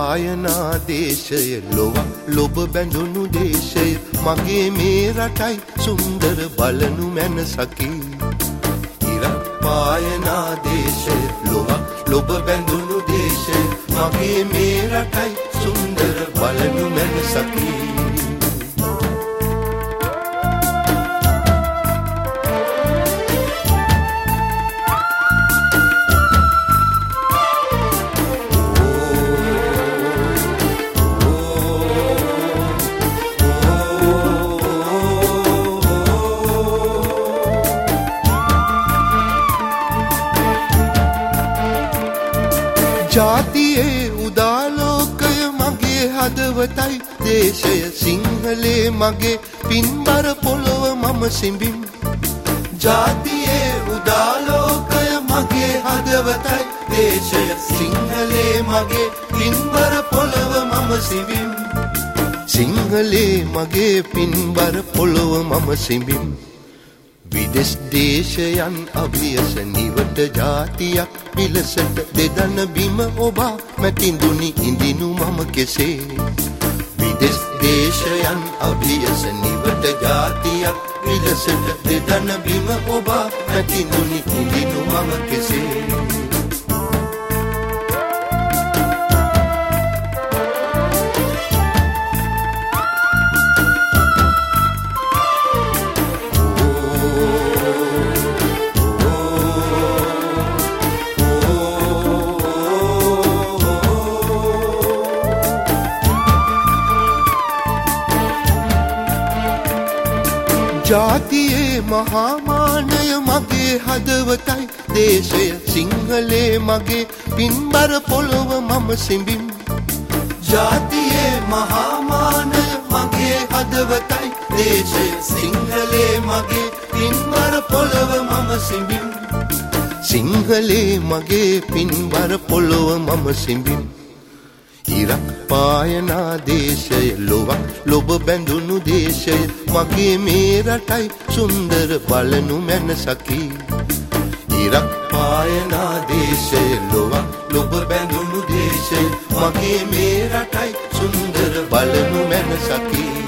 පායනා දේශය ලොවක් ලොබ බැඳුණු දේශය මගේ මේ රටයි සුන්දර බලනු මැනසකි ඉරක් පායනා දේශය ලොවක් ලොබ බැඳුණු දේශය මගේ මේ රටයි සුන්දර බලනු මැනසකි ජාතියේ උදාලෝකය මගේ හදවතයි දේශය සිංහලේ මගේ පින්බර පොළොව මම සිඹින් ජාතියේ උදාලෝකය මගේ හදවතයි දේශය සිංහලේ මගේ පින්බර පොළොව මම සිඹින් සිංහලේ මගේ පින්බර පොළොව මම සිඹින් විදෙස් දේශයන් අභියස නිවට ජාතියක් පිලසට දෙදන බිම ඔබා මැතිඳුනි ඉඳිනු මම කෙසේ විදෙස් දේශයන් අභියස නිවට ජාතියක් පිලසට දෙදන බිම ඔබා මැතිඳුනි ඉඳිනු මම කෙසේ ජාතියේ මහාමානය මගේ හදවතයි දේශය සිංහලේ මගේ පින්බර පොළොව මම සිඹින් ජාතියේ මහාමානය මගේ හදවතයි දේශය සිංහලේ මගේ පින්බර පොළොව මම සිඹින් සිංහලේ මගේ පින්බර පොළොව මම සිඹින් ඉරක් පායනා දේශය ලොවක් ලොබ බැඳුණු දේශය මගේ මේ රටයි සුන්දර බලනු මැනසකි ඉරක් පායනා දේශය ලොවක් ලොබ බැඳුණු දේශය මගේ මේ රටයි සුන්දර බලනු මැනසකි